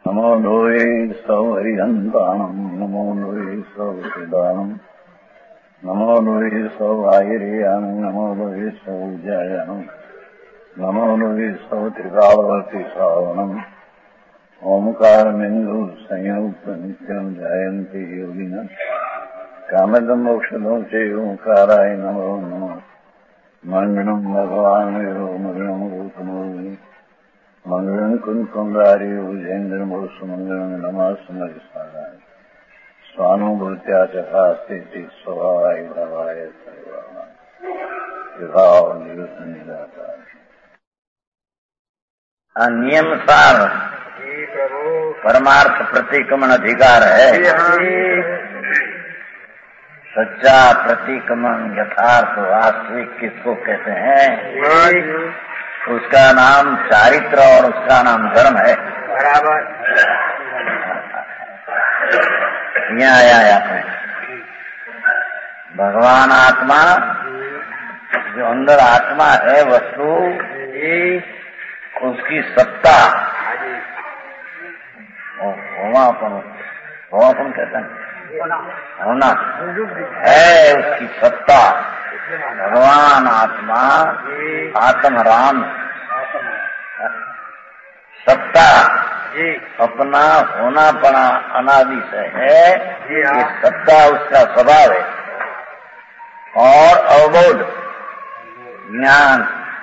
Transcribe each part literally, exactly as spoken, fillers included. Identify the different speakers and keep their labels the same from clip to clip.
Speaker 1: नमो लोये सौहरिहन्ताणम् नमो लोये सौहृदानम् नमो लोये सौवायुर्यानम् नमो लोये सौजायानम् नमो लोये सौत्रिकावती सावनम् ओंकारमिन्दु संयुक्त नित्यम् जयन्ति योगिनः कामदम् मोक्षदम् च ओंकाराय नमो नमः मङ्गलम् भगवान् विरो मङ्गलम् गौतमो मंगलम कुंद कुंदारी उजेन्द्र सुमंगलम नमा सुमरिसाराय स्वानुभूत्या चखास्ते स्वभावाय भवाय विभाव निवृत्त निराकार नियम सार परमार्थ प्रतिक्रमण अधिकार है। सच्चा प्रतिक्रमण यथार्थ वास्तविक किसको कहते हैं? उसका नाम चारित्र और उसका नाम धर्म है। बराबर यहाँ आया आपने भगवान आत्मा जो अंदर आत्मा है वस्तु उसकी सत्ता होमापन होमापन कहते हैं होना है उसकी सत्ता। भगवान आत्मा आत्म राम सत्ता अपना होना पड़ा अनादि से है। ये सत्ता उसका स्वभाव है और अवबोध ज्ञान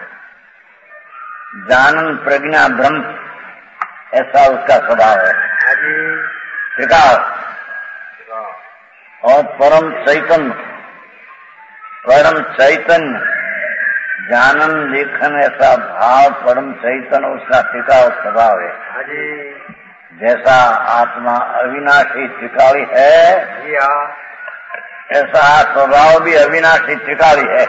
Speaker 1: जानन प्रज्ञा ब्रह्म ऐसा उसका स्वभाव है। त्रिकाल और परम चैतन्य परम चैतन्य जानन लेखन ऐसा भाव परम चैतन्य उसका टिकाऊ स्वभाव है। जैसा आत्मा अविनाशी टिकावी है ऐसा स्वभाव भी अविनाशी टिकावी है।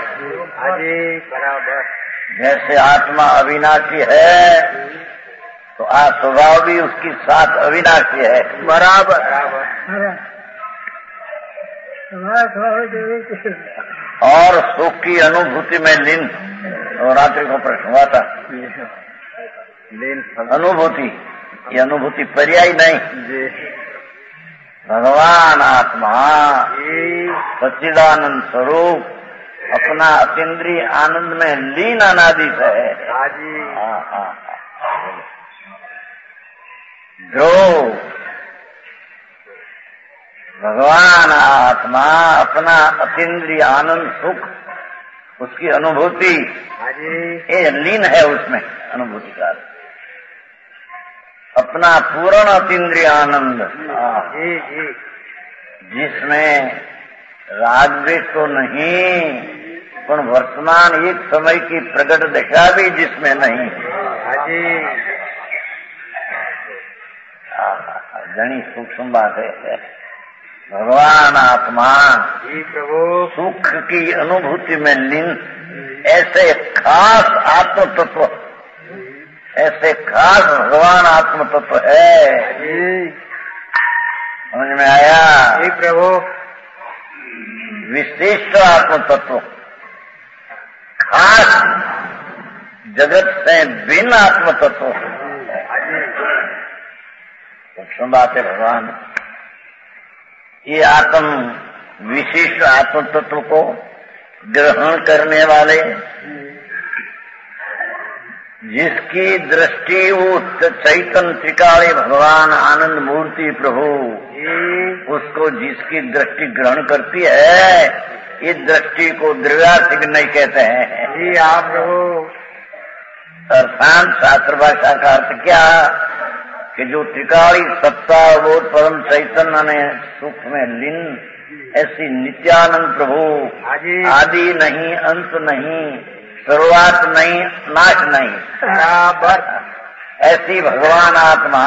Speaker 1: जैसे आत्मा अविनाशी है तो आ स्वभाव भी उसकी साथ अविनाशी है। बराबर और सुख की अनुभूति में लीन और रात्रि को प्रश्न हुआ था अनुभूति ये अनुभूति पर्याय नहीं। भगवान आत्मा सच्चिदानंद स्वरूप अपना अतीन्द्रिय आनंद में लीन अनादि से है। ध्रुव भगवान आत्मा अपना अतीन्द्रिय आनंद सुख उसकी अनुभूति ये लीन है उसमें अनुभूति का अपना पूर्ण अतीन्द्रिय आनंद जिसमें राग द्वेष तो नहीं पर वर्तमान एक समय की प्रकट दशा भी जिसमें नहीं। घनी सूक्ष्म बात है। भगवान आत्मा सुख की अनुभूति में लीन ऐसे खास आत्म तत्व ऐसे खास भगवान आत्म तत्व है। समझ में आया? प्रभु विशिष्ट आत्म तत्व खास जगत से भिन्न आत्म तत्व सूक्ष्म बात है। भगवान ये आत्म विशिष्ट आत्म तत्व को ग्रहण करने वाले जिसकी दृष्टि वो चैतन्य त्रिकाली भगवान आनंद मूर्ति प्रभु उसको जिसकी दृष्टि ग्रहण करती है इस दृष्टि को द्रव्यार्थिक नहीं कहते हैं। जी आप प्रभु अर्थात शास्त्र भाषा का अर्थ क्या कि जो त्रिकाली सत्ता वो परम चैतन्य ने सुख में लीन ऐसी नित्यानंद प्रभु आदि नहीं अंत नहीं शुरुआत नहीं नाश नहीं बराबर ऐसी भगवान आत्मा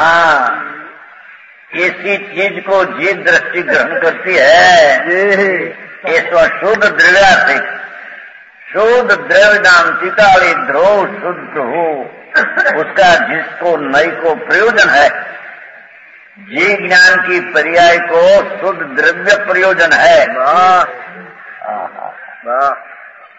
Speaker 1: ऐसी चीज को जी दृष्टि ग्रहण करती है ये तो शुद्ध द्रव्यार्थिक शुद्ध द्रव्य नाम त्रिकाली ध्रुव शुद्ध हो उसका जिसको नई को प्रयोजन है जी ज्ञान की पर्याय को शुद्ध द्रव्य प्रयोजन है।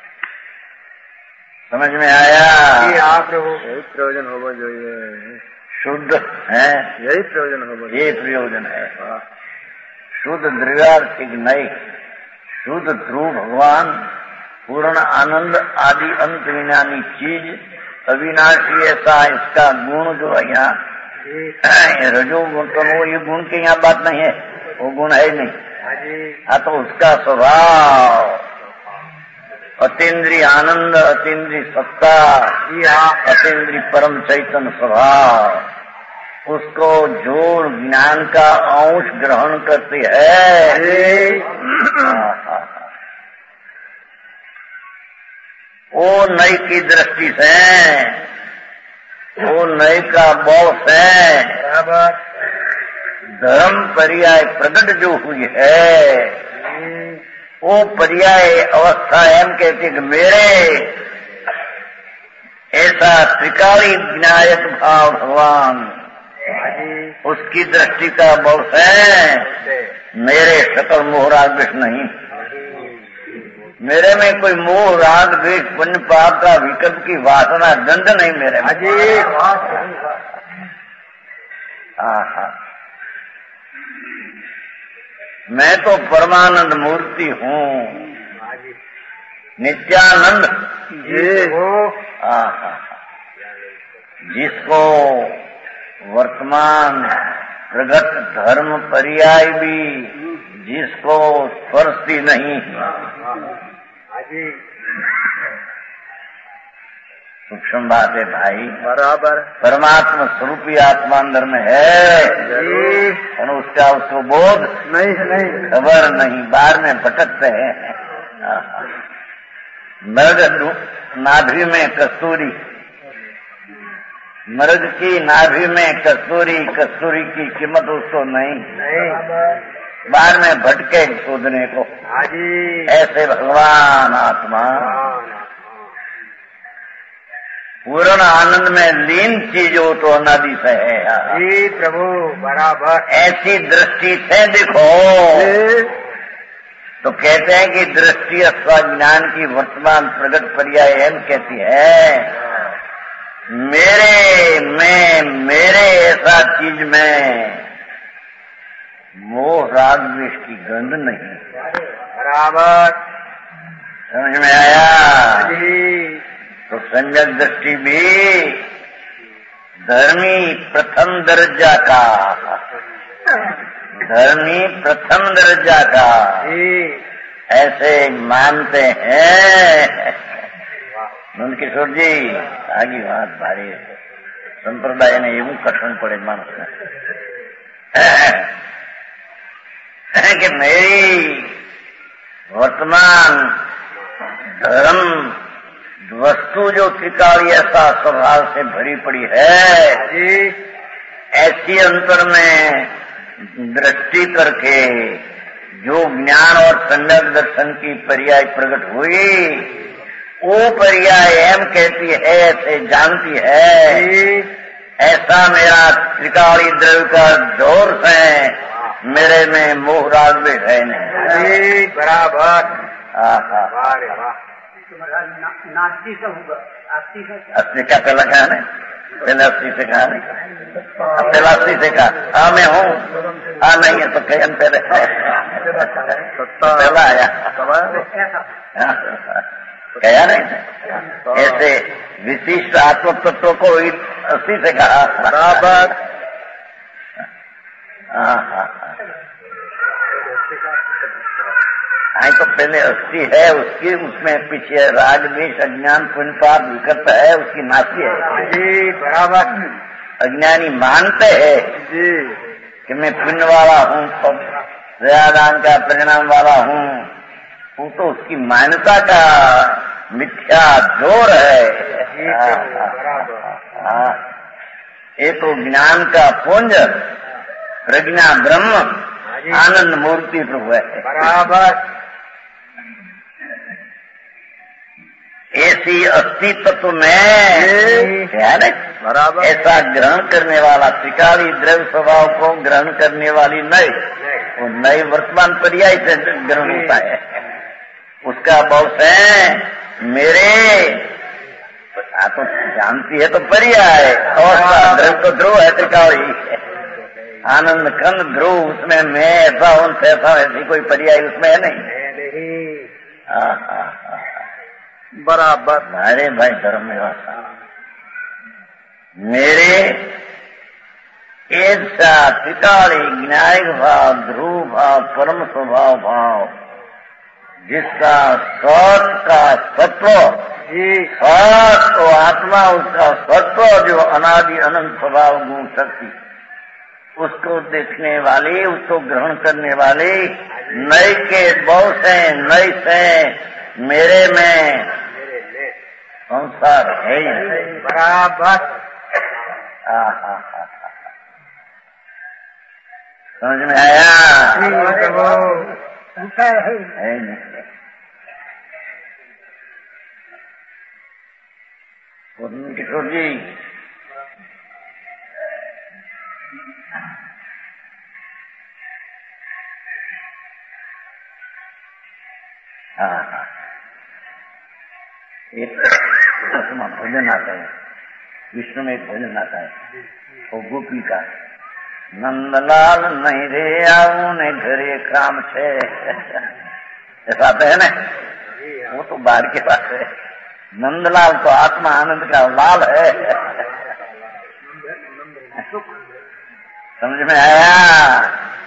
Speaker 1: समझ में आया? आप प्रभु प्रयोजन होगा जो शुद्ध है,
Speaker 2: यही प्रयोजन है,
Speaker 1: ये प्रयोजन है। शुद्ध द्रव्यार्थिक नए, शुद्ध ध्रुव भगवान, पूर्ण आनंद आदि अंत विज्ञानी चीज, अविनाशी ऐसा इसका गुण जो है यहाँ रजो गुण, तो वो ये गुण की यहाँ बात नहीं है, वो गुण है ही नहीं। हाँ, तो उसका स्वभाव अतीन्द्रिय आनंद, अतीन्द्रिय सत्ता, अतीन्द्रिय परम चैतन्य स्वभाव, उसको जोड़ ज्ञान का अंश ग्रहण करती है। वो नई की दृष्टि से, वो नई का बॉस है। धर्म पर्याय प्रकट जो हुई है, वो पर्याय अवस्था एम कहती कि मेरे ऐसा त्रिकाली विनायक भाव भगवान, उसकी दृष्टि का बॉस है। मेरे सकल मोह राग द्वेष नहीं, मेरे में कोई मोह राग द्वेष पुण्य पाप का विकल्प की वासना दंड नहीं मेरे में। हाँ हाँ, मैं तो परमानंद मूर्ति हूँ, नित्यानंद जी हो। जिसको वर्तमान प्रगट धर्म पर्याय भी जिसको स्पर्शती नहीं, सूक्ष्म बात है भाई।
Speaker 2: बराबर
Speaker 1: परमात्मा स्वरूपी आत्मा अंदर में है, और उसका उसको बोध
Speaker 2: नहीं नहीं,
Speaker 1: खबर नहीं, बाहर में भटकते हैं। मृग नाभि में कस्तूरी, मृग की नाभि में कस्तूरी, कस्तूरी की कीमत उसको नहीं, बाहर में भटके शोधने को। ऐसे भगवान आत्मा पूर्ण आनंद में लीन चीज हो तो अनादि से है।
Speaker 2: जी प्रभु बराबर।
Speaker 1: ऐसी दृष्टि से देखो तो कहते हैं कि दृष्टि स्वज्ञान की वर्तमान प्रगट पर्याय एम कहती है, मेरे में, मेरे ऐसा चीज में मोह राग द्वेष की गंध नहीं।
Speaker 2: बराबर
Speaker 1: समझ में आया?
Speaker 2: जी।
Speaker 1: तो सम्यक दृष्टि भी धर्मी प्रथम दर्जा का, धर्मी प्रथम दर्जा का ऐसे मानते हैं। नंद किशोर जी आगे बात भारी संप्रदाय ने यूं कठिन पड़े मानस में कि मेरी वर्तमान धर्म वस्तु जो त्रिकाली ऐसा स्वभाव से भरी पड़ी है, ऐसी अंतर में दृष्टि करके जो ज्ञान और सम्यक दर्शन की पर्याय प्रकट हुई, वो पर्याय एम कहती है, ऐसे जानती है, ऐसा मेरा त्रिकाली द्रव्य का जोर से मेरे में मोह राग भी है नहीं।
Speaker 2: बराबर।
Speaker 1: वाह,
Speaker 2: नास्ती से होगा, अस्सी से
Speaker 1: अस्सी का पहला कहा नहीं, पहले अस्सी से कहा नहीं, पहला अस्सी से कहा। हाँ मैं हूँ, हाँ नहीं है तो कहीं पहले पहला आया, कहा नहीं। ऐसे विशिष्ट आत्म तत्व को अस्सी से कहा। बराबर। हाँ हाँ हाँ, तो पहले अस्थि है उसकी, उसमें पीछे राग द्वेष अज्ञान पुण्य पाप विकल्प है, उसकी नास्ती है।
Speaker 2: जी बराबर।
Speaker 1: अज्ञानी मानते हैं
Speaker 2: जी
Speaker 1: कि मैं पुण्य वाला हूँ, दयादान का परिणाम वाला हूँ, वो तो उसकी मान्यता का मिथ्या जोर है। हाँ, ये तो ज्ञान का पुंज प्रज्ञा ब्रह्म आनंद मूर्ति प्रभु है।
Speaker 2: बराबर।
Speaker 1: ऐसी अस्तित्व में
Speaker 2: बराबर
Speaker 1: ऐसा ग्रहण करने वाला त्रिकाली द्रव्य स्वभाव को ग्रहण करने वाली नई, वो नई वर्तमान पर्याय से ग्रहण होता है। उसका बहुत है मेरे हाँ तो जानती है तो परिया है, और ध्रुव तो ध्रुव है त्रिकाली, आनंद कंद ध्रुव, उसमें मैं ऐसा उनसे ऐसा ऐसी कोई पर्याय उसमें है नहीं। हाँ हाँ हाँ
Speaker 3: बराबर।
Speaker 1: अरे भाई धर्म व्यवस्था मेरे ऐसा त्रिकाली ज्ञायक भाव, ध्रुव भाव, परम स्वभाव भाव, जिसका सत का सत्व, सत तो आत्मा, उसका सत्व जो अनादि अनंत स्वभाव गुण शक्ति, उसको देखने वाले, उसको ग्रहण करने वाले, नई के बहुत से नई से मेरे में संसार है ही
Speaker 3: बराबर।
Speaker 1: समझ में आया? है नहीं। किशोर जी हाँ हाँ एक भजन आता है, विष्णु में एक भजन आता है वो गोपी का, नंदलाल नहीं रे आऊ ने घरे काम छे, ऐसा आता है ना, वो तो बाहर के पास है। नंदलाल तो आत्मा आनंद का लाल है। समझ में आया?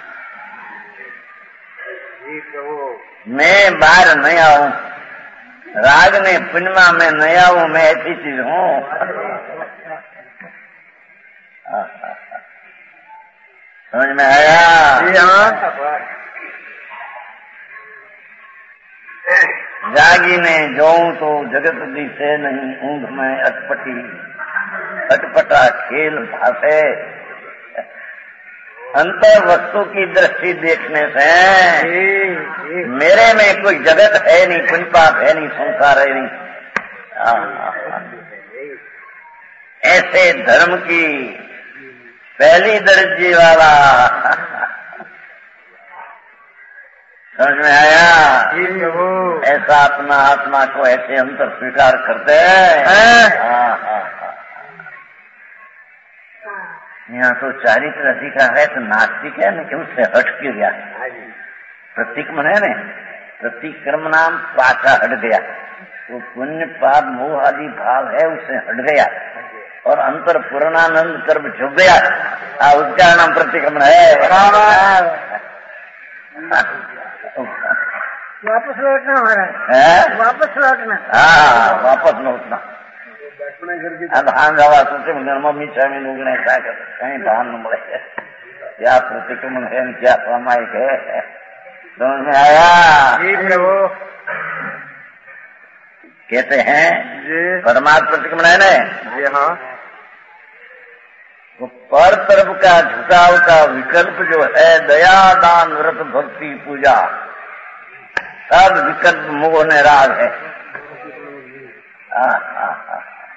Speaker 1: मैं बाहर नहीं आऊं, राग ने पूर्णिमा में नहीं आऊं, मैं ऐसी चीज हूँ। समझ में आया?
Speaker 3: जी हाँ।
Speaker 1: जागी ने जाऊं तो जगत दिसे नहीं, ऊंघ में अटपटी अटपटा खेल भाषे, अंतर वस्तु की दृष्टि देखने से मेरे में कोई जगत है नहीं, कोई पाप है नहीं, संसार है नहीं। ऐसे धर्म की पहली दर्जे वाला, समझ में आया? ऐसा अपना आत्मा को ऐसे अंतर स्वीकार करते हैं। यहाँ तो चारित्र अधिकार है तो नास्तिक है न, क्यों से हट क्यों गया? प्रतीक मन है न, प्रतिक्रम नाम पाछा हट गया, तो पुण्य पाप मोह आदि भाव है उससे हट गया, और अंतर पूर्णानंद कर्म झुक गया, आ, उसका नाम प्रतिक्रमण है।
Speaker 2: वापस लौटना हमारा, वापस लौटना।
Speaker 1: हाँ वापस लौटना। धान जावा सोचे मम्मी स्वामी नुगणे क्या कर, कहीं धान न मिले, क्या प्रतिक्रमण है, क्या सामायिक है। समझ में आया?
Speaker 3: जी प्रभु।
Speaker 1: कहते हैं परमात्मा प्रतिक्रमण है न।
Speaker 3: जी हाँ।
Speaker 1: तो पर तरफ का झुकाव का विकल्प जो है, दया दान व्रत भक्ति पूजा, सब विकल्प मोह ने राग है। आ, आ, आ,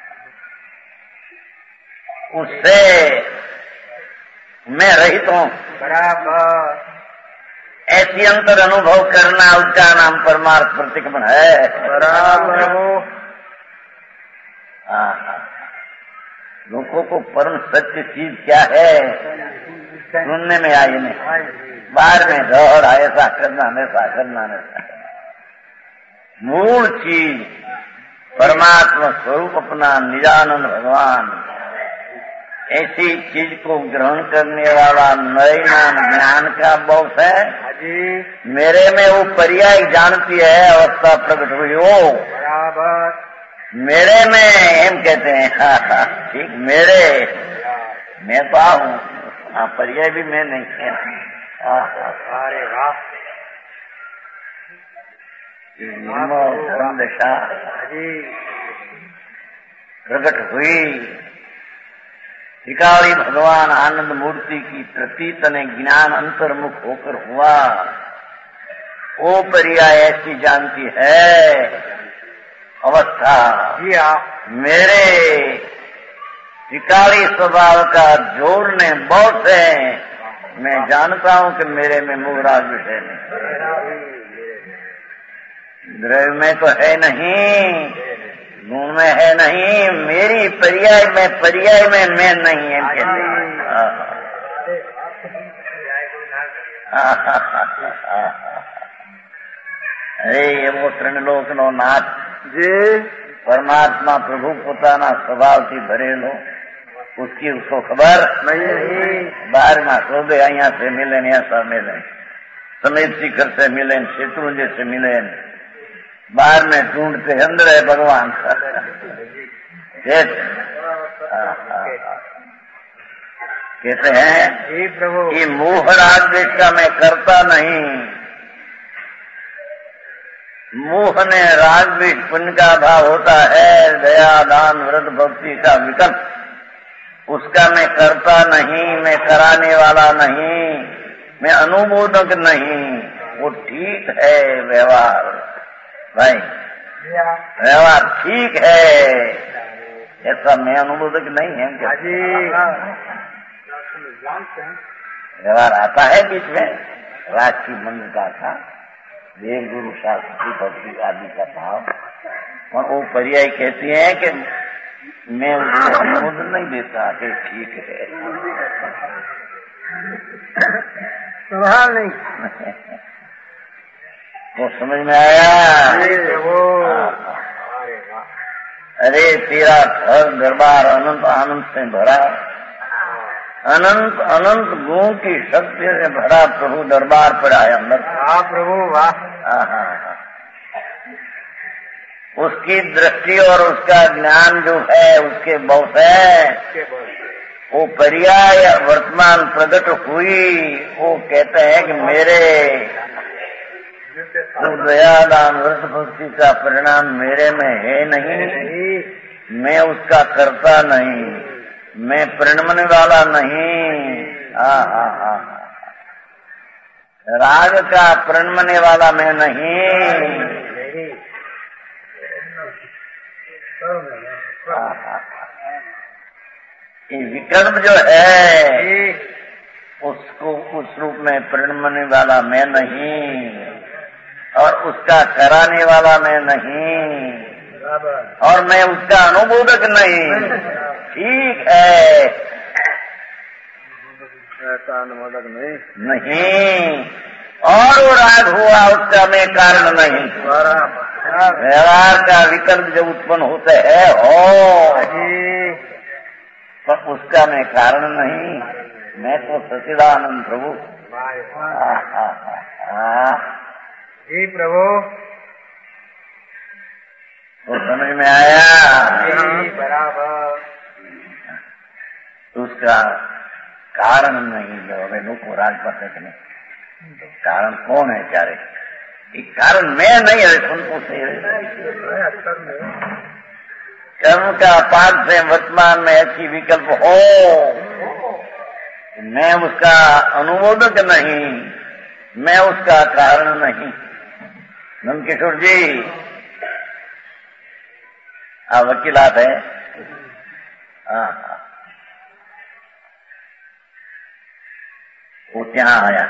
Speaker 1: उससे मैं रहित हूँ।
Speaker 3: बराबर।
Speaker 1: ऐसी अंतर अनुभव करना, उसका नाम परमार्थ प्रतिक्रमण है।
Speaker 3: बराबर।
Speaker 1: लोगों को परम सत्य चीज क्या है सुनने में आई नहीं, बाहर में दौड़ ऐसा करना ऐसा करना ऐसा। मूल चीज परमात्मा स्वरूप अपना निजानंद भगवान, ऐसी चीज को ग्रहण करने वाला नयनान ज्ञान का बॉस है। मेरे में वो पर्याय जानती है, अवस्था प्रकट हुई हो
Speaker 3: बराबर।
Speaker 1: मेरे में हम कहते हैं हाँ हाँ ठीक मेरे, मैं तो हूँ, हाँ पर्याय भी मैं नहीं है।
Speaker 3: अरे वाह।
Speaker 1: धर्म दशा प्रकट हुई, त्रिकाली भगवान आनंद मूर्ति की प्रतीत ने ज्ञान अंतर्मुख होकर हुआ, वो पर्याय ऐसी जानती है अवस्था। मेरे त्रिकाली स्वभाव का जोर ने बहुत है, मैं जानता हूं कि मेरे में मोहराज विषय नहीं, द्रव्य में तो है नहीं, गुण में है नहीं, मेरी पर्याय में पर्याय में मैं नहीं है कहते। अरे ये वो त्रिलोक नो नाथ
Speaker 3: जी
Speaker 1: परमात्मा प्रभु પોતાના સ્વભાવથી ભરેલો, उसकी उसको खबर
Speaker 3: नहीं।
Speaker 1: बाहर में शोभे અહીંયા से मिले ऐसा मिले, समेत शिखर से मिले, शत्रुंजय से मिले, बाहर में ढूंढते अंदर है भगवान। कहते हैं
Speaker 3: जी प्रभु
Speaker 1: कि मोह राग द्वेष का मैं करता नहीं, मोह ने राग द्वेष पुण्य का भाव होता है, दया दान व्रत भक्ति का विकल्प, उसका मैं करता नहीं, मैं कराने वाला नहीं, मैं अनुमोदक नहीं। वो ठीक है व्यवहार भाई, व्यवहार ठीक है, ऐसा मैं अनुमोदक नहीं है क्या?
Speaker 3: जी
Speaker 1: व्यवहार आता है बीच में, राज की मंदिरता था, देव गुरु शास्त्री भक्ति आदि का भाव, और वो पर्याय कहती है कि मैं उसको अनुमोदन नहीं देता कि ठीक है,
Speaker 3: सवाल नहीं।
Speaker 1: वो समझ में आया? अरे तेरा घर दरबार अनंत आनंद से भरा, अनंत अनंत गुण की शक्ति से भरा प्रभु दरबार पर आया अंदर।
Speaker 3: वाह प्रभु वाह।
Speaker 1: उसकी दृष्टि और उसका ज्ञान जो है उसके बहुत है, वो पर्याय वर्तमान प्रकट हुई, वो कहते हैं कि मेरे दया दान व्रत भक्ति का परिणाम मेरे में है नहीं, मैं उसका करता नहीं, मैं परिणमने वाला नहीं। हा हा हा राग का परिणमने वाला मैं नहीं। ये विकल्प जो है उसको उस रूप में परिणमने वाला मैं नहीं, और उसका कराने वाला मैं नहीं, और मैं उसका अनुमोदक नहीं। ठीक है,
Speaker 3: ऐसा अनुमोदक नहीं
Speaker 1: नहीं, और वो राग हुआ उसका मैं कारण नहीं। व्यवहार का विकल्प जब उत्पन्न होते है हो, पर उसका मैं कारण नहीं, मैं तो सच्चिदानंद प्रभु।
Speaker 3: जी प्रभु
Speaker 1: वो समझ में आया?
Speaker 3: बराबर।
Speaker 1: उसका कारण नहीं जो हमें लोग को राज पाते कि नहीं, कारण कौन है चारे? एक कारण मैं नहीं है, सुनको से कर्म का पाठ से वर्तमान में ऐसी विकल्प हो, मैं उसका अनुमोदक नहीं, मैं उसका कारण नहीं। नंदकिशोर जी आ वकीलात है, हाँ वो ત્યાં आया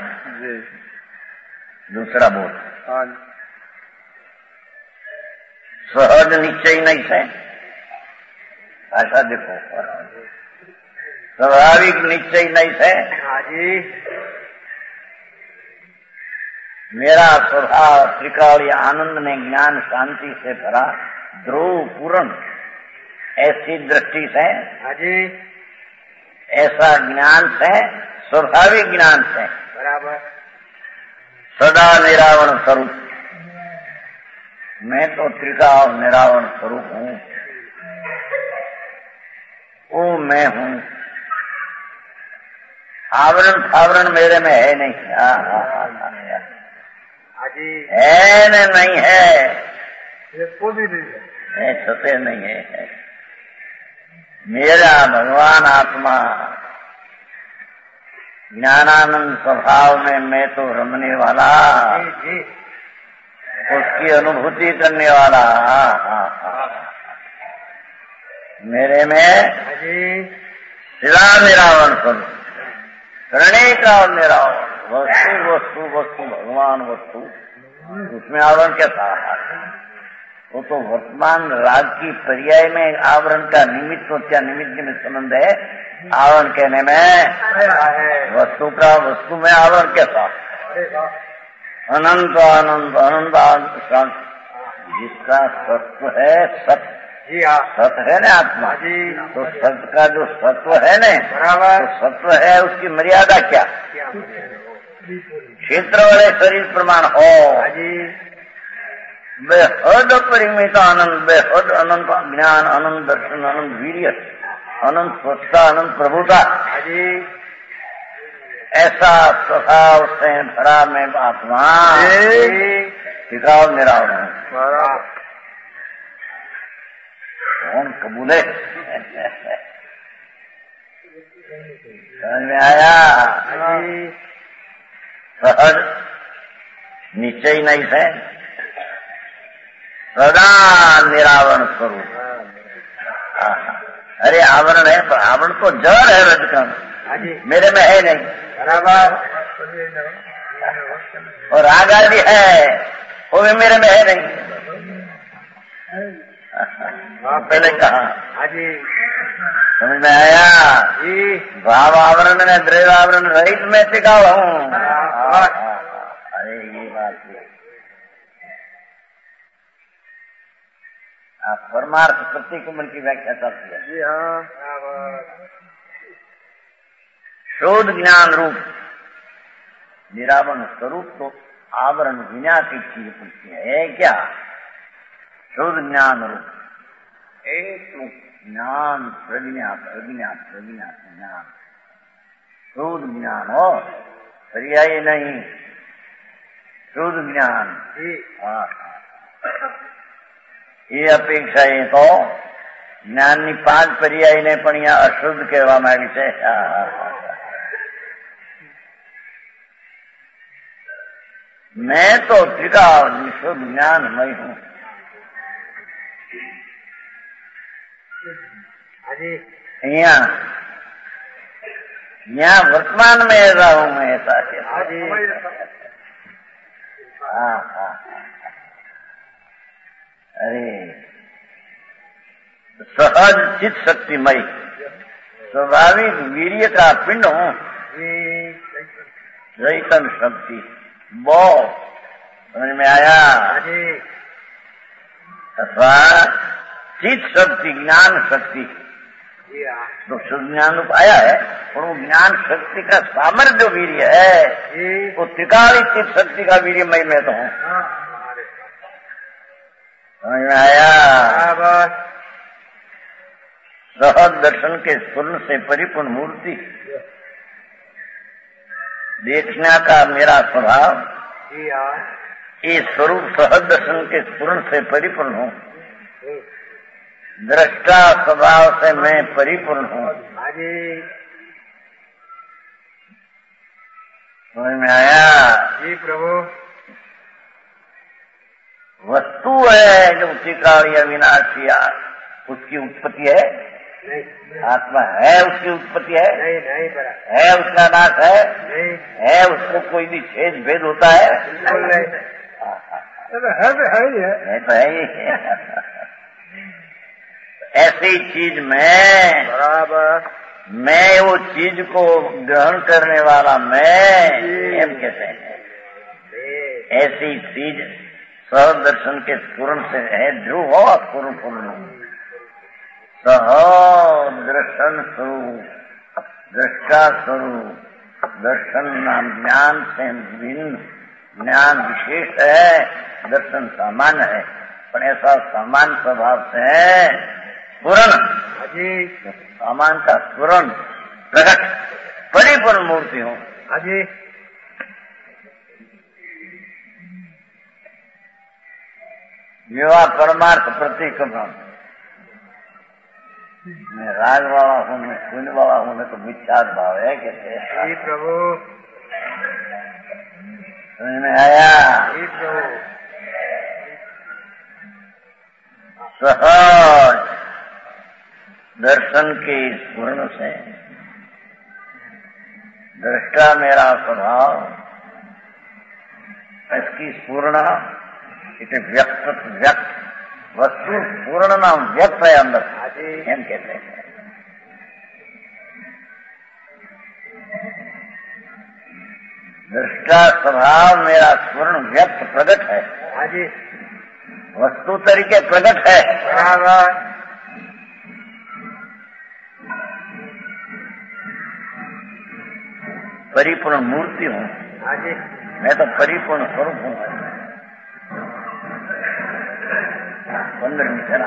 Speaker 1: दूसरा बोल सहज निश्चय नहीं है, ऐसा देखो स्वाभाविक निश्चय नहीं है। मेरा स्वभाव त्रिकाली आनंद में ज्ञान शांति से भरा ध्रुव पूर्ण, ऐसी दृष्टि से ऐसा ज्ञान से स्वाभाविक ज्ञान से
Speaker 3: बराबर
Speaker 1: सदा निरावरण स्वरूप, मैं तो त्रिका और निरावरण स्वरूप हूँ, वो मैं हूँ, आवरण फावरण मेरे में है नहीं। हाँ हाँ हाँ है न नहीं है, है सत्य नहीं है, है मेरा भगवान आत्मा ज्ञानानंद स्वभाव में मैं तो रमने वाला, उसकी अनुभूति करने वाला। मेरे में सिला निरावरण स्वरूप, करने का और निरावरण, वस्तु वस्तु वस्तु भगवान वस्तु, उसमें आवरण क्या था? वो तो वर्तमान राग की पर्याय में आवरण का निमित्त तो क्या निमित्त में संबंध है। आवरण कहने में वस्तु का वस्तु में आवरण कैसा अनंत आनंद अनंत जिसका सत्व है सत्य
Speaker 3: जी हाँ
Speaker 1: सत्य है ना आत्मा
Speaker 3: जी
Speaker 1: तो सत्य का जो सत्व है ना
Speaker 3: बराबर
Speaker 1: तो सत्व है उसकी मर्यादा क्या क्षेत्र वाले शरीर प्रमाण हो
Speaker 3: जी
Speaker 1: बेहद परिमित आनंद बेहद अनंत ज्ञान अनंत दर्शन अनंत वीर्य अनंत स्वच्छता अनंत प्रभुता
Speaker 3: जी
Speaker 1: ऐसा स्वभाव से भरा में आत्मा टिकाव निरावरण
Speaker 3: बराबर
Speaker 1: कौन कबूले समझ में आया सहज निश्चय नहीं से सदा निरावरण स्वरूप। अरे आवरण है पर आवरण तो जड़ है रजकण मेरे में है नहीं
Speaker 3: बराबर
Speaker 1: और राग आदि है वो भी मेरे में है नहीं। पहले कहा
Speaker 3: जी
Speaker 1: समझ में आया
Speaker 3: जी
Speaker 1: भाव आवरण में द्रव्य आवरण रहित में टिका हूँ। अरे ये बात है आप परमार्थ प्रतिकुमन की व्याख्या करती है।
Speaker 3: जी हाँ
Speaker 1: शोध ज्ञान रूप निरावरण स्वरूप तो आवरण विना की चीज पूछती है क्या। शोध ज्ञान रूप एक ज्ञान प्रज्ञा प्रज्ञा प्रज्ञा ज्ञान शोध ज्ञान हो पर्याय नहीं शोध ज्ञान ये अपेक्षा है तो ज्ञान ની પાંચ પર્યાય ને પણ અહીંયા અશુદ્ધ કહેવામાં આવી છે। मैं तो त्रिकाल शुद्ध ज्ञानमय हूँ। यहाँ यहाँ वर्तमान में ऐसा हूँ मैं ऐसा हाँ हाँ अरे सहज चित शक्तिमय स्वाभाविक वीर्य का पिंड हूँ चैतन्य शक्ति बो समझ में आया। अथवा चित शक्ति ज्ञान शक्ति तो शुद्ध ज्ञान रूप आया है और वो ज्ञान शक्ति का सामर्थ्य जो वीर्य है वो त्रिकाली चित शक्ति का वीर्य मई में तो हूँ। समझ में आया। सहज दर्शन के स्वर्ण से परिपूर्ण मूर्ति देखने का मेरा स्वभाव ये स्वरूप सहज दर्शन के स्वर्ण से परिपूर्ण हूँ। दृष्टा स्वभाव से मैं परिपूर्ण हूँ। समझ में आया
Speaker 3: जी प्रभु।
Speaker 1: वस्तु है जो त्रिकालीय विनाशी उसकी उत्पत्ति है
Speaker 3: नहीं
Speaker 1: आत्मा है उसकी उत्पत्ति है
Speaker 3: नहीं नहीं बड़ा
Speaker 1: है उसका नाश है
Speaker 3: नहीं
Speaker 1: है उसको कोई भी छेद भेद होता है
Speaker 3: बिल्कुल नहीं है तो है ही है
Speaker 1: नहीं तो है ही ऐसी चीज में
Speaker 3: बराबर
Speaker 1: मैं वो चीज को ग्रहण करने वाला मैं एम कहते हैं। ऐसी चीज सहज दर्शन के स्फुरन से है ध्रुव हो स्फुरन पूर्ण सहज दर्शन स्वरूप दृष्टा स्वरूप दर्शन नाम ज्ञान से भिन्न ज्ञान विशेष है दर्शन सामान्य है पर ऐसा समान स्वभाव से है स्फुरन सामान का स्फुरन प्रकट परिपूर्ण मूर्ति हो।
Speaker 3: अजी
Speaker 1: विवाह परमार्थ प्रतीक मैं राग वाला हूँ मैं सुन वाला हूँ मैं तो मिथ्यात्व भाव है कहते
Speaker 3: जी प्रभु
Speaker 1: समझ में आया।
Speaker 3: जी प्रभु
Speaker 1: सहज दर्शन के स्मरण से दृष्टा मेरा स्वभाव इसकी स्पूर्ण इसे व्यक्त व्यक्त वस्तु पूर्ण नाम व्यक्त है अंदर एम कहते हैं। दृष्टा स्वभाव मेरा स्वर्ण व्यक्त प्रकट है, वस्तु तरीके प्रकट है। परिपूर्ण मूर्ति हूँ, मैं तो परिपूर्ण स्वरूप हूँ। पंद्रहवीं चला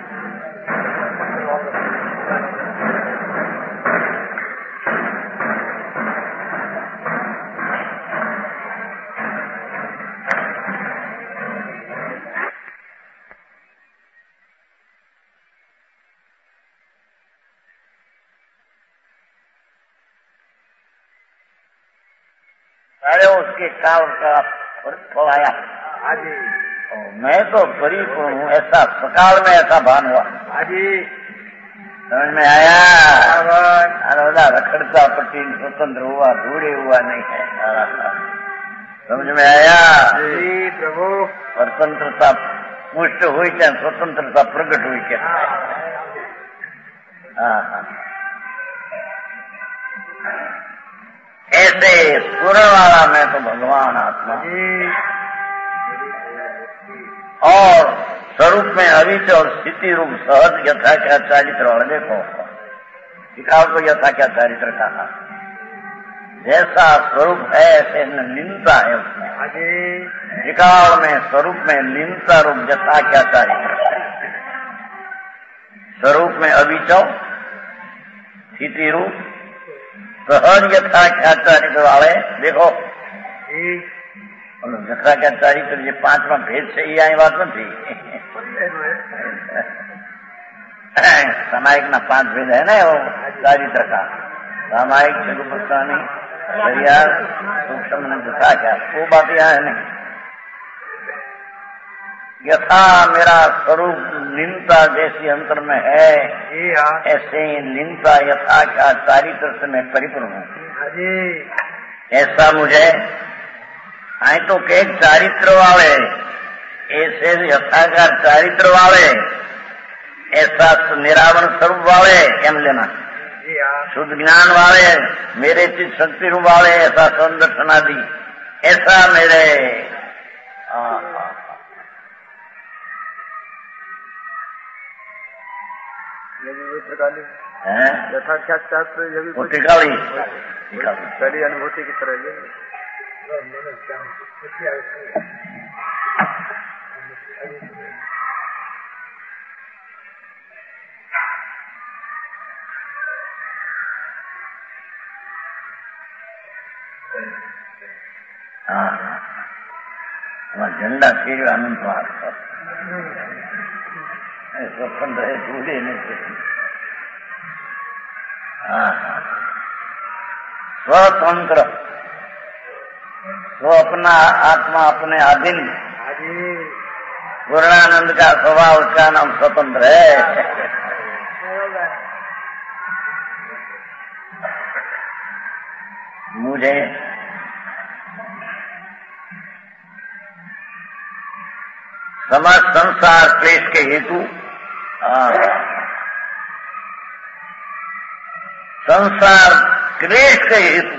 Speaker 1: अरे उसके काल का फलाया मैं तो परिपूर्ण हूँ, ऐसा सकाल में ऐसा भान हुआ। समझ में आया? अरे रखड़ता पट्टी स्वतंत्र हुआ, दूरे हुआ नहीं है। समझ में आया?
Speaker 3: जी प्रभु।
Speaker 1: स्वतंत्रता पुष्ट हुई क्या, स्वतंत्रता प्रकट हुई क्या? हाँ, ऐसे पूर्ण वाला मैं तो भगवान आत्मा और स्वरूप में अविच और स्थिति रूप सहज यथा क्या चारित्र वाले देखो, विकाल को यथा क्या चारित्र कहा। जैसा स्वरूप है ऐसे लीनता है उसमें। विकाल में स्वरूप में लीनता रूप यथा क्या चारित्र, स्वरूप में अविचौ स्थिति रूप सहज यथा क्या चारित्र वाले देखो। यथा क्या चारित्र ये पांचवा भेद से ही आई बात नहीं। सामायिक ना पांच भेद है ना वो चारित्र का, सामायिक चतुर्पस्थानी दरिया सूक्ष्म यथा क्या, वो बात यहाँ है नहीं। यथा मेरा स्वरूप लीनता जैसी अंतर में है, ऐसे ही लीनता यथा क्या चारित्र से मैं परिपूर्ण हूँ। ऐसा मुझे आई तो के चारित्र वाले, ऐसे यथाकार चारित्र वाले, ऐसा निरावरण स्वरूप वाले एम लेना, शुद्ध ज्ञान वाले, मेरे चित्त शक्ति रूप वाले, ऐसा संदर्शनादि, ऐसा मेरे
Speaker 3: यथा क्या चाहते
Speaker 1: वो टिकाली
Speaker 3: पहली अनुभूति की तरह ये
Speaker 1: झंडा फिर आनंद पार स्वतंत्र है, दूरे नहीं। स्वतंत्र वो अपना आत्मा अपने अधीन, पूर्णानंद का स्वभाव उसका नाम स्वतंत्र है। मुझे समस्त संसार क्लेश के हेतु, संसार क्लेश के हेतु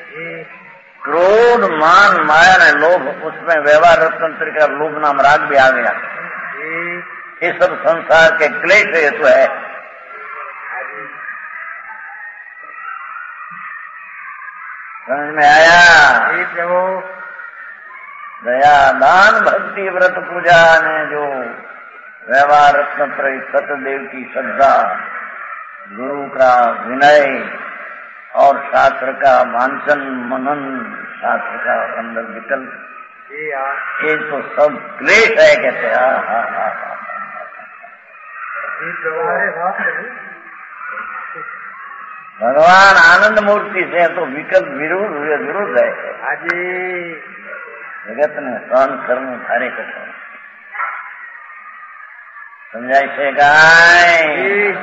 Speaker 1: क्रोध मान माया ने लोभ, उसमें व्यवहार तंत्र का लोभ नाम राग भी आ गया। ये सब संसार के क्लेश हेतु है। समझ में आया? दया दान भक्ति व्रत पूजा ने जो व्यवहार रत्न सतदेव की श्रद्धा, गुरु का विनय और शास्त्र का वांचन मनन, शास्त्र का अंदर विकल्प, ये तो सब क्लेश है कहते हैं। हाँ हाँ हाँ भगवान आनंद मूर्ति से तो विकल्प विरोध हुए विरोध है। जगत ने सहन कर्म धारे कर समझाई से गाय।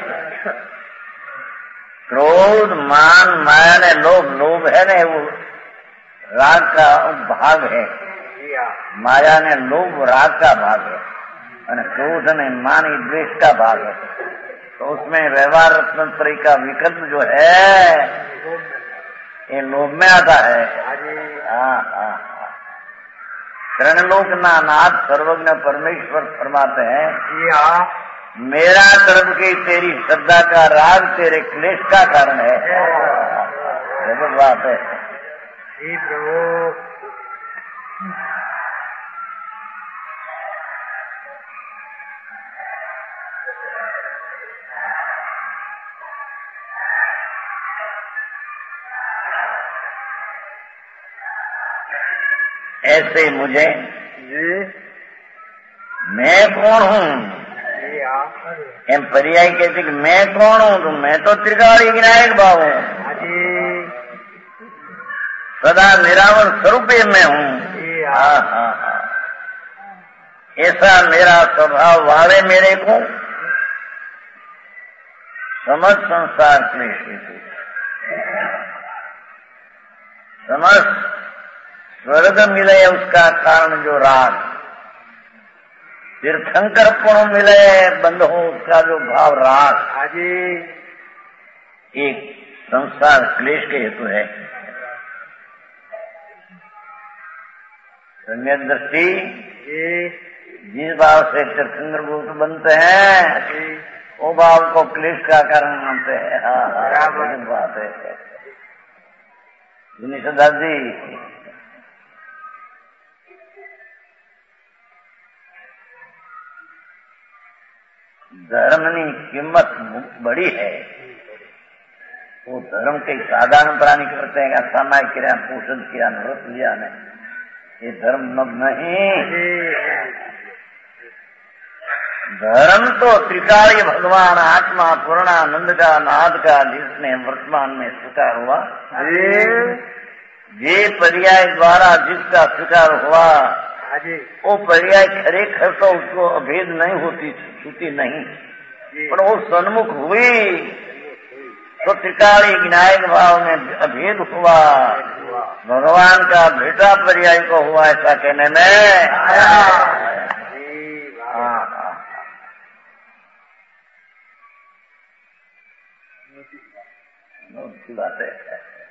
Speaker 1: क्रोध मान माया ने लोभ, लोभ है ना वो राग का भाग है, माया ने लोभ राग का भाग है। અને क्रोध ने मानी द्वेष का भाग है, तो उसमें व्यवहार रत्नत्रयी का विकल्प जो है ये लोभ में आता है। हाँ हाँ हाँ। त्रिलोक ना नाथ सर्वज्ञ परमेश्वर फरमाते हैं, मेरा कर्म की तेरी श्रद्धा का राग तेरे क्लेश का कारण है। जब बात है
Speaker 3: प्रभु
Speaker 1: ऐसे मुझे मैं कौन हूँ, एम पर्याय कहते कि मैं कौन हूँ, तो मैं तो त्रिकाली विनायक भाव हूँ, सदा निरावर स्वरूप में हूँ। हाँ हाँ हाँ, ऐसा मेरा स्वभाव वाले मेरे को समझ संसार क्लेश हेतु, समझ स्वर्ग मिले उसका कारण जो राग, तीर्थंकर पुण मिले बंध हो उसका जो भाव राग, आदि एक संसार क्लेश के हेतु है। सम्यक दृष्टि जिस भाव से तीर्थंकर भूत बनते हैं वो भाव को क्लेश का कारण मानते हैं। हाँ हाँ, बात है सदा जी। धर्मनी कीमत बड़ी है, वो धर्म के साधारण प्राणी करते हैं, समय किया, पोषण किया, व्रत लिया ने, ये धर्म नहीं। धर्म तो त्रिकालीय भगवान आत्मा पूर्णानंद का नाद का जिसने वर्तमान में स्वीकार हुआ, ये पर्याय द्वारा जिसका स्वीकार हुआ वो पर्याय खरेखर तो उसको अभेद नहीं होती, छूती नहीं, पर वो सन्मुख हुई तो त्रिकाली विनायक भाव में अभेद हुआ, भगवान का बेटा पर्याय को हुआ, ऐसा कहने में अच्छी बात है।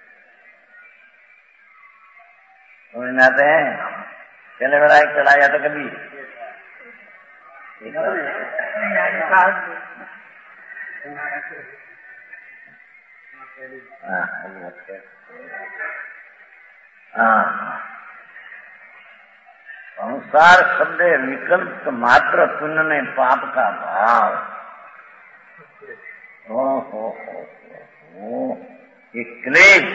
Speaker 1: समझ में आते हैं? चले बड़ा एक चला जाता कभी संसार शब्द विकल्प मात्र तुमने पाप का भाव। ओ हो हो हो, ये क्लेश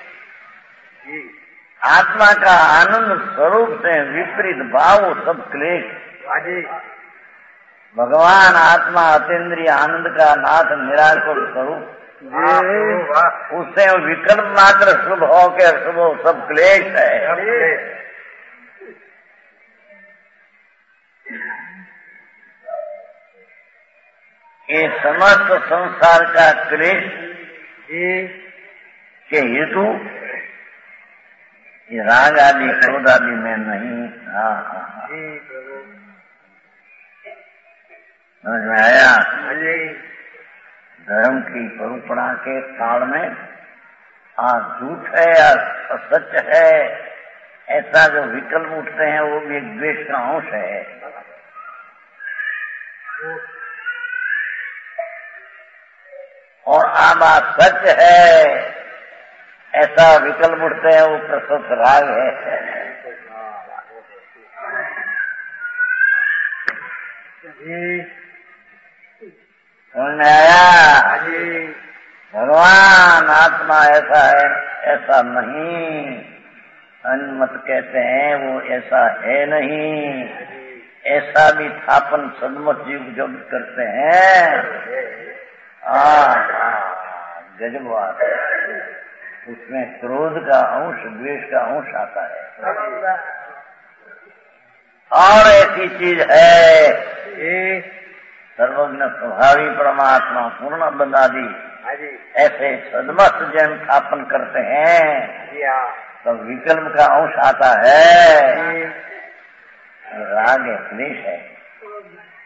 Speaker 1: आत्मा का आनंद स्वरूप से विपरीत भाव सब क्लेश। भगवान आत्मा अतीन्द्रिय आनंद का नाथ निराकुल स्वरूप, उससे विकल्प मात्र शुभ हो के शुभ सब क्लेश है। ये समस्त संसार का क्लेश के हेतु ये राग आदि क्रोध आदि में नहीं। हाँ हाँ, समझ में आया? धर्म की परंपरा के काल में आ झूठ है या सच है, ऐसा जो विकल्प उठते हैं वो भी एक द्वेष का अंश है। और आ बात सच है ऐसा विकल्प उठते हैं वो प्रसुत राग है। समझ में आया? भगवान आत्मा ऐसा है ऐसा नहीं, अन्मत कहते हैं वो ऐसा है नहीं, ऐसा भी थापन सदमत जीव जो भी करते हैं। गजब बात है, उसमें क्रोध का अंश द्वेष का अंश आता है। और ऐसी चीज है सर्वज्ञ स्वभावी परमात्मा पूर्ण बंदादी ऐसे सदमस्त जन स्थापन करते हैं तो विकल्प का अंश आता है, राग है, क्लेश है।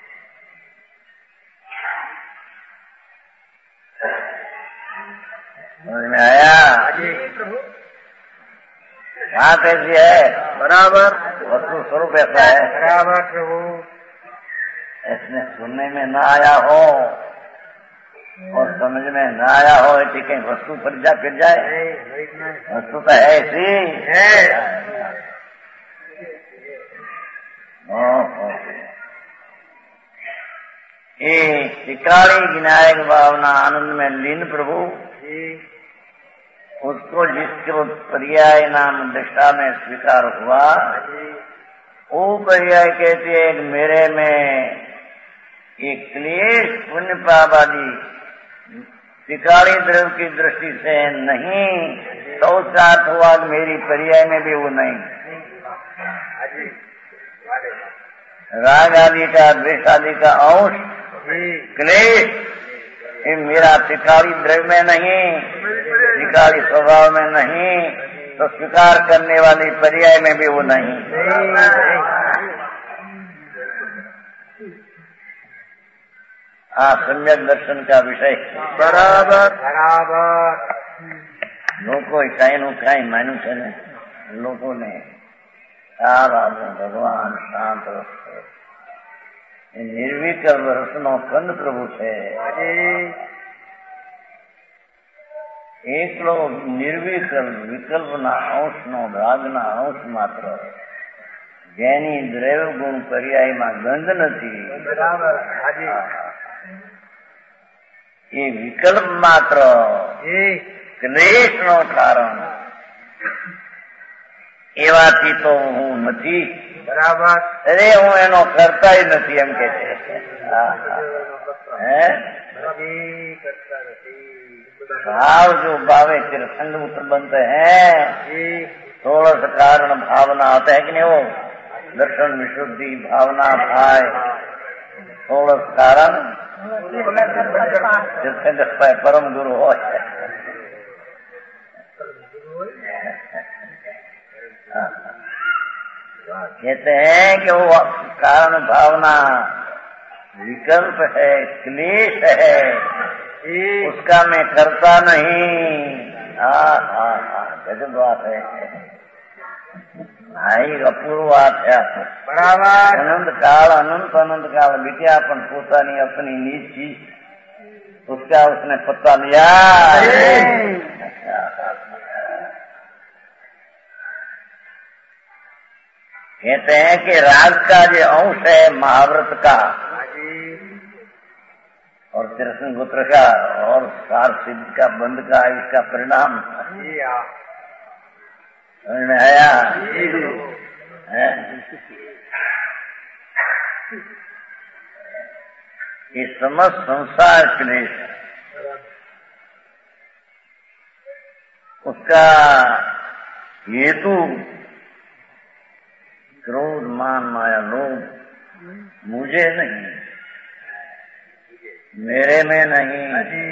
Speaker 1: समझ में आया? बात ऐसी है,
Speaker 3: बराबर
Speaker 1: वस्तु स्वरूप ऐसा है,
Speaker 3: बराबर प्रभु।
Speaker 1: इसमें सुनने में न आया हो और समझ में न आया हो कि कहीं वस्तु पर जा फिर जाए, वस्तु तो है ऐसी है। ये टिकाड़ी विनायक भावना आनंद में लीन प्रभु, उसको जिसको पर्याय नाम दृष्टा में स्वीकार हुआ, वो पर्याय कहते हैं मेरे में ये क्लेश पुण्य पाप आदि टिकाड़ी द्रव्य की दृष्टि से नहीं, तो उसका अर्थ हुआ मेरी पर्याय में भी वो नहीं। राग आदि का द्वेष आदि का अंश क्लेश ये मेरा टिकाड़ी द्रव्य में नहीं, टिकाड़ी स्वभाव में नहीं, तो स्वीकार करने वाली पर्याय में भी वो नहीं। हाँ, सम्यक दर्शन का विषय
Speaker 3: बराबर बराबर।
Speaker 1: लोगों कहीं नु कहीं मानू है, लोगों ने भगवान शांत निर्विकल्प रसनो कंद प्रभु है। એકલો નિર્વિકલ્પ વિકલ્પના અંશનો ભાગના અંશ માત્ર, જેની દ્રવ્ય ગુણ પર્યાયમાં ગંધ નથી, એ વિકલ્પ માત્ર ક્લેશનો કારણ, એવાથી તો હું નથી
Speaker 3: બરાબર।
Speaker 1: અરે હું એનો કરતા નથી એમ કે છે। હે भाव जो भावे फिर संग उत्तर बनते हैं, थोड़ा सा कारण भावना आता है कि नहीं, वो दर्शन विशुद्धि भावना भाई थोड़ा सा कारण जिससे परम गुरु हो। कहते हैं कि वो कारण भावना विकल्प है, क्लेश है, उसका मैं करता नहीं। हाँ हाँ हाँ, गजब बात है भाई, अपूर्व बात है
Speaker 3: बराबर।
Speaker 1: अनंत काल अनंत अनंत काल विज्ञापन पोता नहीं अपनी नीच चीज, उसका उसने पता लिया। कहते हैं कि राग का जो अंश है महाव्रत का और तिरसन गोत्र का और सार सिद्ध का बंध का, इसका परिणाम समझ में आया है? ये समस्त संसार क्लेश उसका हेतु क्रोध मान माया लोभ मुझे नहीं, मेरे में नहीं,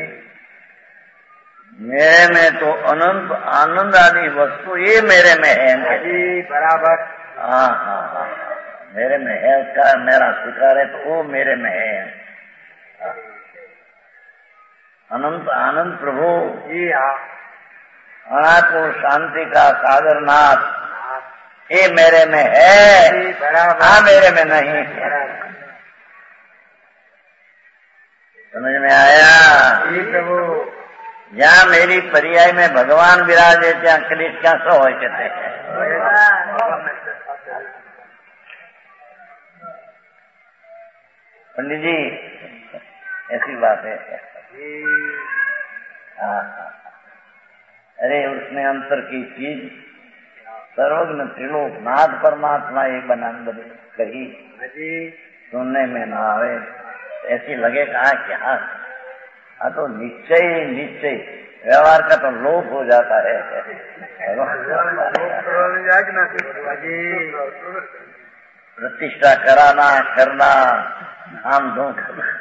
Speaker 1: मेरे में तो अनंत आनंद आदि वस्तु ये मेरे में है
Speaker 3: जी बराबर।
Speaker 1: हाँ हाँ हाँ, मेरे में है, उसका मेरा स्वीकार है तो वो मेरे में है। अनंत आनंद प्रभु
Speaker 3: जी हाँ,
Speaker 1: अनात्म शांति का सागरनाथ ये मेरे में है, हाँ मेरे में नहीं। समझ में आया?
Speaker 3: जी प्रभु।
Speaker 1: जहाँ मेरी पर्याय में भगवान विराजे ત્યાં क्लेश क्या सो हो कहते हैं। पंडित जी ऐसी बात है। हाँ अरे उसमें अंतर की चीज सर्वज्ञ त्रिलोक नाथ परमात्मा एक बना कही सुनने में ना आवे, ऐसी लगे कहा क्या हाँ तो निश्चय निश्चय व्यवहार का तो लोप हो जाता है। प्रतिष्ठा कराना करना नाम धो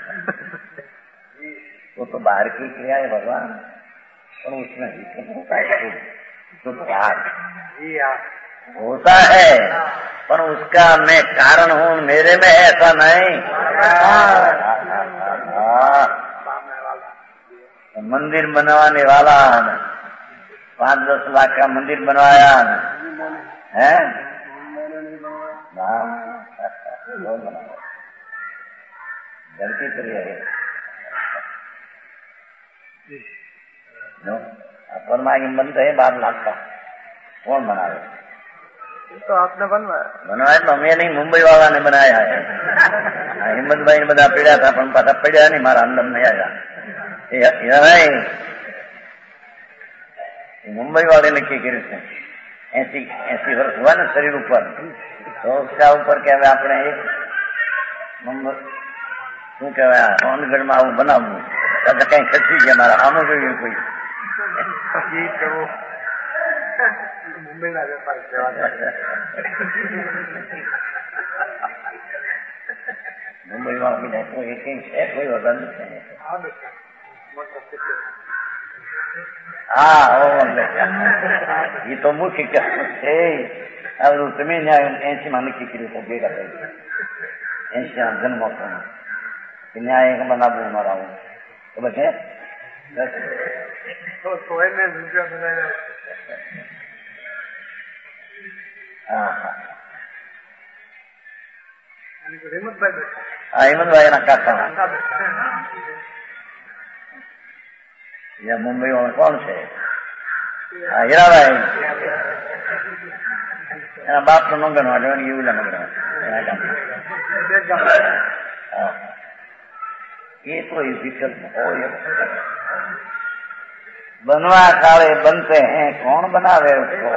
Speaker 1: वो तो बाहर की क्रिया है भगवान, और उसमें होता है तो त्याग होता है, पर उसका मैं कारण हूँ मेरे में ऐसा नहीं। मंदिर बनवाने वाला है, पांच दस लाख का मंदिर बनवाया है, गलती करी है अपरमा के बनते है बारह लाख का, कौन बनावे?
Speaker 3: तो आपने बनवाया
Speaker 1: बनवाया तो मैं नहीं, मुंबई वाला ने बनाया है। हिम्मत भाई ने बता पीड़ा था पण पाछा पीड़ा नहीं, मारा अंदर नहीं आया। मुंबई वाले ने क्या કર્યું છે? એસી એસી વર્ષ हुआ ना शरीर ऊपर, तो उसका ऊपर क्या अपने एक नंबर શું કહેવાય સોનગઢમાં આવું બનાવવું કઈ ખસી ગયા મારા આમાં જોયું કોઈ
Speaker 3: મુંબઈના વેપારી સેવા
Speaker 1: મુંબઈમાં બીજા કોઈ એક છે કોઈ વગર નથી. હા એ તો મુખ્ય છે. આ તમે એસી માં નક્કી કર્યું તો ભેગા થઈ એસી જન્મોત્સવ ન્યાય બનાવવું મારા હું તો બસ હિંમતભાઈ ના કાકા મુંબઈ વાળા કોણ છે? હીરાભાઈ એના બાપ નો મંગન વાટે એવું મંગન ये तो विकल्प हो, बनवा काले बनते हैं, कौन बनावे उसको?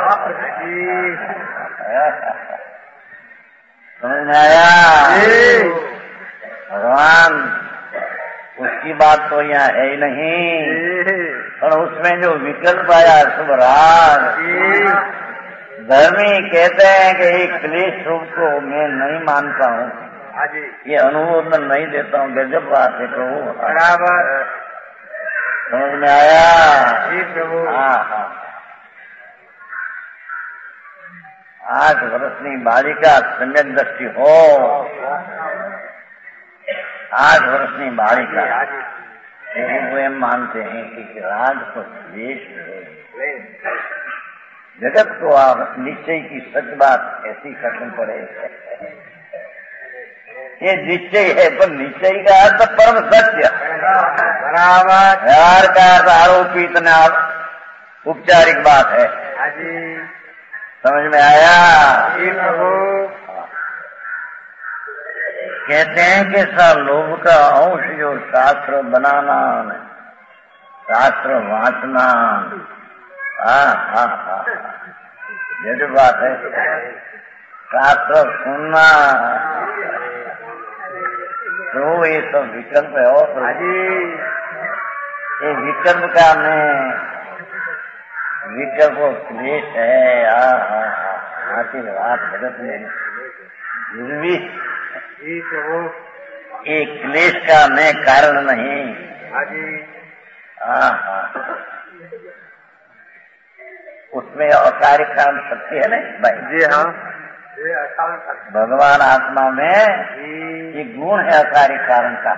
Speaker 1: समझ में आया? भगवान उसकी बात तो यहाँ है ही नहीं, पर उसमें जो विकल्प आया शुभ राग, धर्मी कहते हैं कि एक क्लेश रूप को मैं नहीं मानता हूँ, ये अनुमोदन नहीं देता हूँ। गजब बात है प्रभु, बराबर समझ में आया? जी प्रभु। हाँ हाँ, आठ वर्षनी बालिका सम्यक दृष्टि हो, आठ वर्षनी बालिका वो एम मानते हैं कि राग को द्वेष है। जगत को आप निश्चय की सच बात ऐसी कठिन पड़े, ये निश्चय है पर निश्चय का अर्थ परम सत्य, बराबर यार का अर्थ आरोपित न उपचारिक बात है। समझ में आया? कहते हैं कि सब लोभ का अंश जो शास्त्र बनाना, शास्त्र वांचना, हाँ हाँ हाँ ये जो बात है, शास्त्र सुनना, तो ये सब विकल्प है। और ये विकल्प का मैं विकल्प क्लेश है। आशीर्वाद भगत में भी ये क्लेश का मैं कारण नहीं। हाँ हाँ, उसमें अकार्य कारण शक्ति है ना भाई? जी हाँ, भगवान आत्मा में ये गुण है अकार्य कारण का।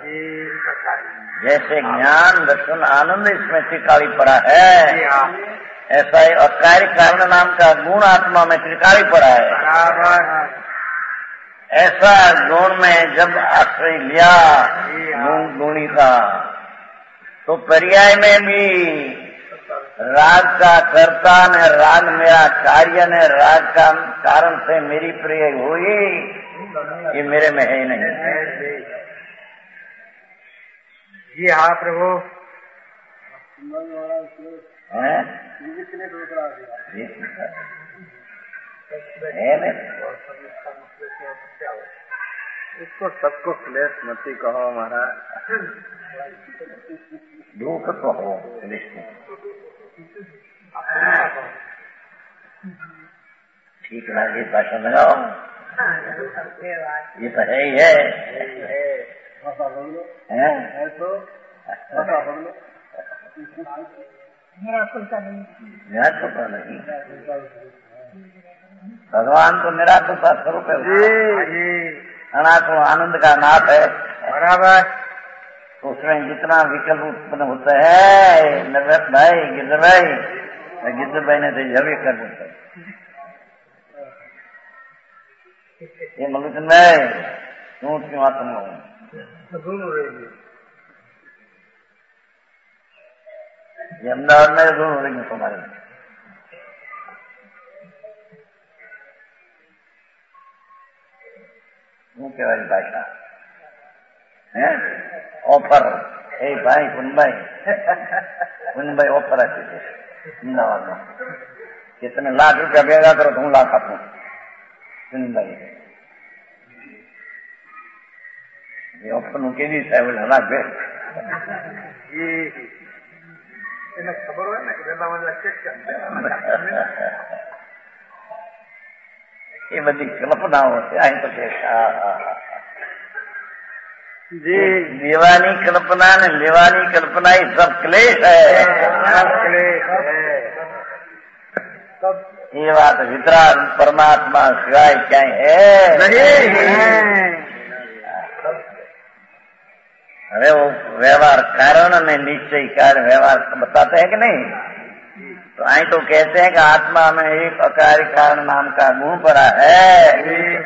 Speaker 1: जैसे ज्ञान दर्शन आनंद इसमें त्रिकाली पड़ा है, ऐसा ही अकार्य कारण नाम का गुण आत्मा में त्रिकाली पड़ा है। ऐसा गुण में जब आश्रय लिया गुण गुणी का, तो पर्याय में भी राग का कर्ता ने राग मेरा कार्य ने राग का कारण से मेरी प्रिय हुई, ये मेरे में है ही नहीं। जी हाँ प्रभु, है इसको सबको क्लेश मती कहो महाराज, दुख तो हो क्लेश। ठीक लगे भाषा लगाओ, ये तो है ही है, है? निराकुलता नहीं, निराकुलता नहीं, भगवान तो निराकुलता स्वरूप है, अनाकुल आनंद का नाथ है, बराबर। तो उसमें जितना विकल्प उत्पन्न होता है, नवरत भाई, गिरधर भाई, गिरधर भाई ने तो जब कर देता है। ये मल्लूचंद भाई, क्यों क्यों आता हूँ ये अहमदाबाद में दोनों हो रही तुम्हारे क्या वाली भाषा है? ऑफर ए भाई कुन भाई कुन भाई ऑफर आती थे अहमदाबाद में, कितने लाख रुपया बेगा करो तुम लाख आपको कुन भाई ये ऑफर નું કેવી સાહેબ હલા બે
Speaker 3: એ એને ખબર હોય ને કે વેલામાં લખે છે
Speaker 1: એ બધી કલ્પનાઓ છે અહીં તો કે जी देवानी कल्पना ने लेवानी कल्पना ही सब क्लेश है, सब क्लेश है। ये बात वितराग परमात्मा सिवाय क्या है नहीं है। अरे वो व्यवहार कारण में निश्चय कार्य व्यवहार बताते हैं कि नहीं? तो आई तो कहते हैं कि आत्मा में एक अकार्य कारण नाम का गुण पड़ा है।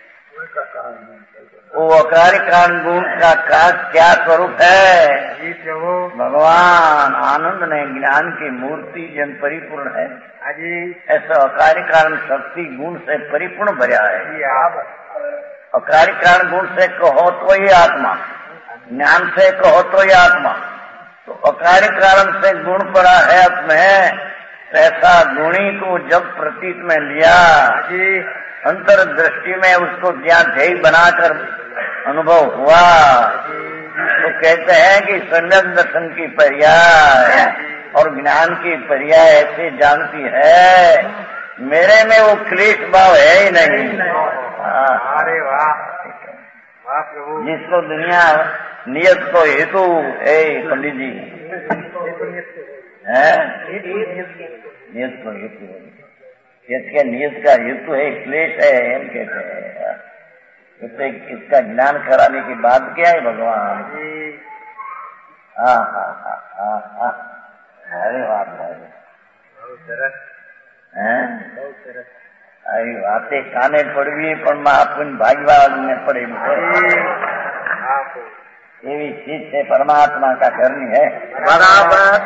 Speaker 1: वो अकार्य कारण गुण का, का क्या स्वरूप है? भगवान आनंद ने ज्ञान की मूर्ति जन परिपूर्ण है, ऐसा अकार्य कारण शक्ति गुण से परिपूर्ण भरा है। अकार्य कारण गुण से कहो तो ये आत्मा, ज्ञान से कहो तो ये आत्मा, तो अकार्य कारण से गुण पड़ा है में, ऐसा गुणी को जब प्रतीत में लिया अंतर दृष्टि में उसको ज्ञान ध्येय बनाकर अनुभव हुआ, तो कहते हैं कि सम्यक दर्शन की पर्याय और ज्ञान की पर्याय ऐसे जानती है, मेरे में वो क्लेश भाव है ही नहीं।
Speaker 3: अरे वाह वाह प्रभु,
Speaker 1: जिसको दुनिया नियत को हेतु है पंडित जी है, नियत को हेतु है, इसके नियत का हेतु है क्लेश है, हम कहते हैं इससे इसका ज्ञान कराने की बात क्या है भगवान? हाँ हाँ हाँ हाँ हाँ अरे बात है, अरे बातें काने पड़वी पर अपन भागवान में पड़े एवी चीज से परमात्मा का करनी है। बराबर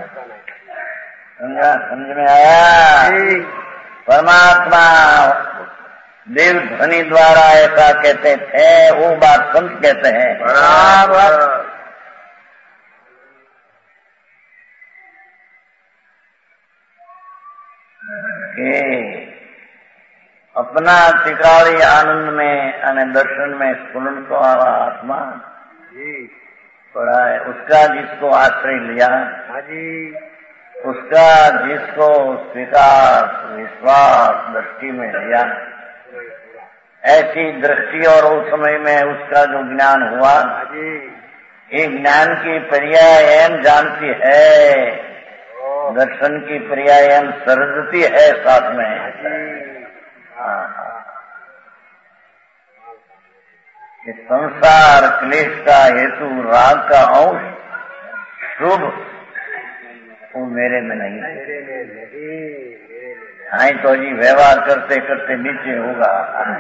Speaker 1: समझा, समझ में आया? परमात्मा देव ध्वनि द्वारा ऐसा कहते थे, वो बात संत कहते हैं। बराबर के अपना टिकाड़ी आनंद में अने दर्शन में स्फुरन को आत्मा पड़ा है, उसका जिसको आश्रय लिया, उसका जिसको स्वीकार विश्वास दृष्टि में लिया, ऐसी दृष्टि और उस समय में उसका जो ज्ञान हुआ, ये ज्ञान की पर्याय एम जानती है, दर्शन की पर्याय एम सरजती है साथ में। कि संसार क्लेश का हेतु राग का अंश शुभ वो मेरे में नहीं है। आई तो जी व्यवहार करते करते नीचे होगा,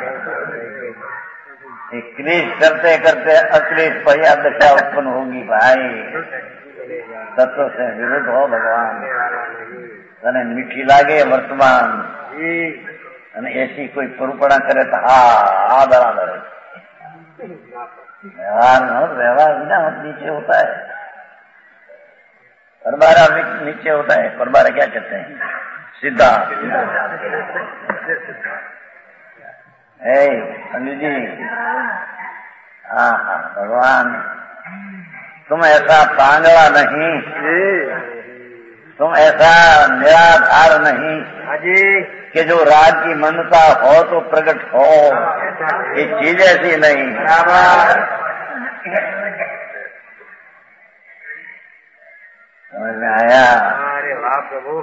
Speaker 1: क्लेश करते करते अक्लेश पर्या दशा उत्पन्न होगी। भाई तत्व से विरुद्ध हो भगवान, तने मीठी लागे वर्तमान અને ऐसी कोई परुपड़ा करे तो हा आ बराबर व्यवहार न हो, व्यवहार बिना नीचे होता है, परबारा नीचे होता है। परबारा क्या कहते हैं? सीधा। पंडित जी हाँ हाँ भगवान तुम ऐसा पांगड़ा नहीं, तुम ऐसा निराधार नहीं कि जो राग की मनता हो तो प्रकट हो, ये चीज ऐसी नहीं। समझ में आया?
Speaker 3: अरे वाह प्रभु,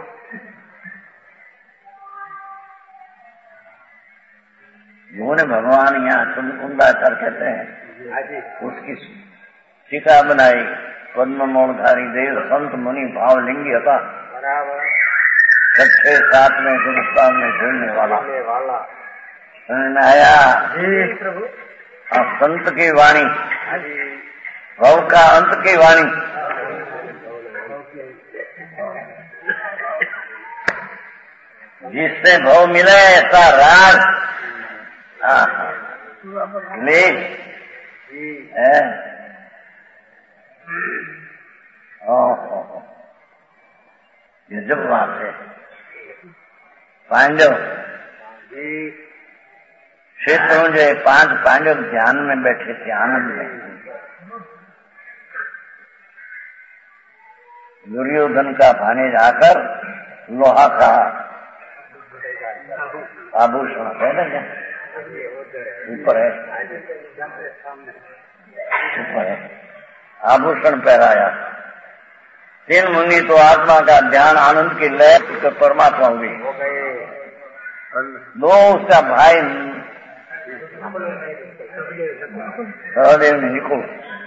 Speaker 1: जो ने भगवान यहाँ कुंदा कर कहते हैं, उसकी टीका बनाई। पद्म मोलधारी देव संत मुनि भाव लिंगी था, छठे सात में हिंदुस्तान में झूलने वाला समझ में आया
Speaker 3: जी प्रभु।
Speaker 1: और संत की वाणी भव का अंत की वाणी। जिससे भव मिले ऐसा राग ले है। ये जब बात है पांडव क्षेत्रों जो पांच पांडव ध्यान में बैठे थे आनंद में। दुर्योधन का भाने जाकर लोहा का आभूषण है ना, क्या ऊपर है ऊपर है आभूषण पहराया। तीन मुनि तो आत्मा का ध्यान आनंद की लय तो परमात्मा हुई। दो उसका भाई सहदेव ने निको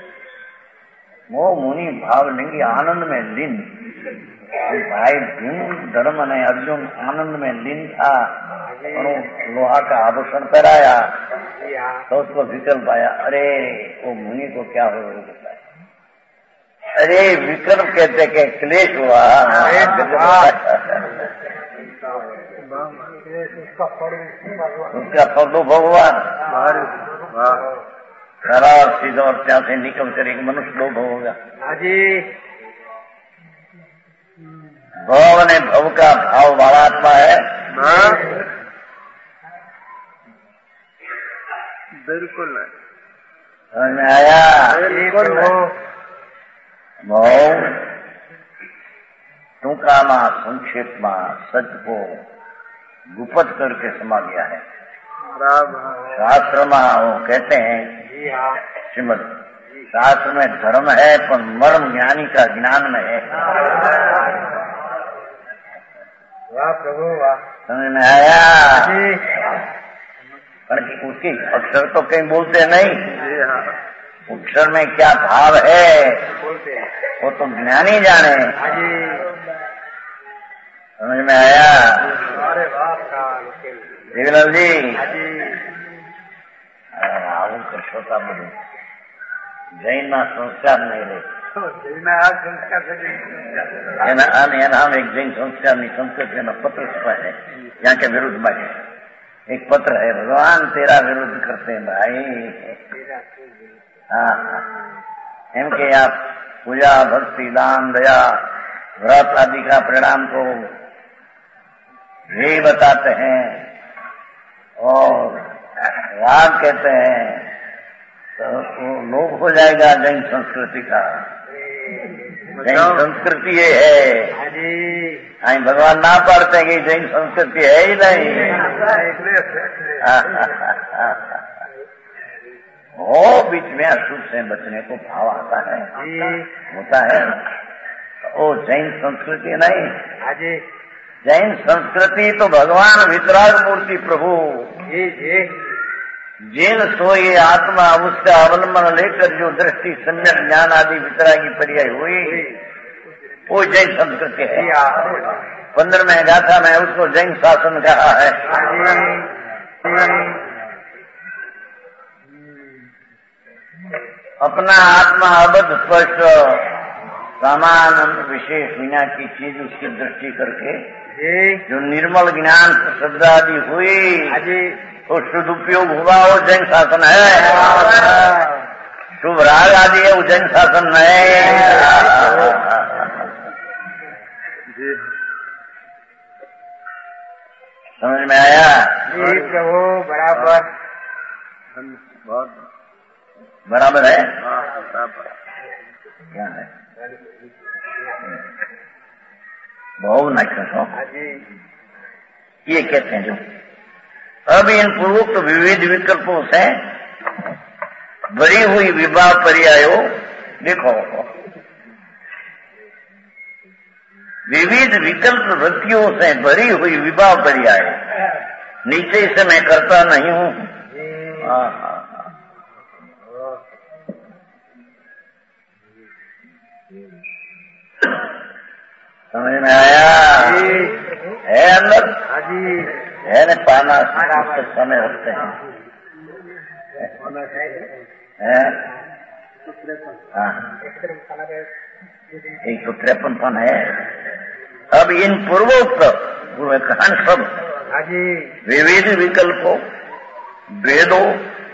Speaker 1: वो मुनि भाव लिंगी आनंद में लीन। भाई भीम धर्म ने अर्जुन आनंद में लीन था और लोहा का आभूषण पहराया तो उसको विकल्प आया। अरे वो मुनि को क्या हो रहा है? अरे विकल्प कहते के क्लेश हुआ। उसका फलोभोग हुआ। खरा और सीधा और ત્યાં से निकल कर एक मनुष्य लोभ होगा। भव ने भव का भाव वालात्मा है।
Speaker 3: बिल्कुल नहीं
Speaker 1: समझ में आया? भाव टूंकामा संक्षेप में सच को गुपत करके समा गया है। शास्त्र में वो कहते हैं श्रीमद शास्त्र में धर्म है पर मर्म ज्ञानी का ज्ञान में है।
Speaker 3: वाह प्रभु वाह।
Speaker 1: समझ में आया? पर उसकी अक्षर तो कहीं बोलते नहीं। अक्षर में क्या भाव है वो तो ज्ञानी जाने। समझ में आया? देवीलाल जी આવું કરશો તો બધું જૈનના સંસ્કાર નહીં રહે। એના અને એના એક જૈન સંસ્કારની સંસ્કૃતિનો પત્ર છપાય है यहाँ के विरुद्ध में है। एक पत्र है भगवान तेरा विरुद्ध करते हैं भाई। हाँ एम के आप पूजा भक्ति दान दया व्रत आदि का परिणाम को यही बताते हैं और राग कहते हैं तो वो लोप हो जाएगा जैन संस्कृति का। जैन संस्कृति ये है। हाँ भगवान ना पढ़ते हैं कि जैन संस्कृति है ही नहीं। वो बीच में अशुभ से बचने को भाव आता है होता है वो जैन संस्कृति नहीं। जैन संस्कृति तो भगवान वितराग मूर्ति प्रभु जिन सोई आत्मा उसका अवलंबन लेकर जो दृष्टि सम्यक ज्ञान आदि वितरागी पर्याय हुई वो जैन संस्कृति है। पंद्रहवें गाथा में उसको जैन शासन कहा है। अपना आत्मा अबद्ध स्पष्ट समान विशेष विना की चीज उसकी दृष्टि करके जो निर्मल ज्ञान श्रद्धा आदि हुई तो शुद्ध उपयोग हुआ वो जैन शासन है। शुभ राग आदि है वो जैन शासन है। समझ में आया?
Speaker 3: जी प्रभु बराबर
Speaker 1: बहुत बराबर है। क्या है बहु नक्षत्रों ये कहते हैं जो अब इन पूर्वोक्त विविध विकल्पों से भरी हुई विवाह पर्यायो देखो विविध विकल्प वृत्तियों से भरी हुई विवाह पर्याय नीचे से मैं करता नहीं हूं। समझ में आया? है अंदर
Speaker 3: हाजी
Speaker 1: है न पाना समय रखते हैं है? हाँ एक सौ तिरपन पन है। अब इन पूर्वोक्त कहान सब विविध विकल्पों वेदों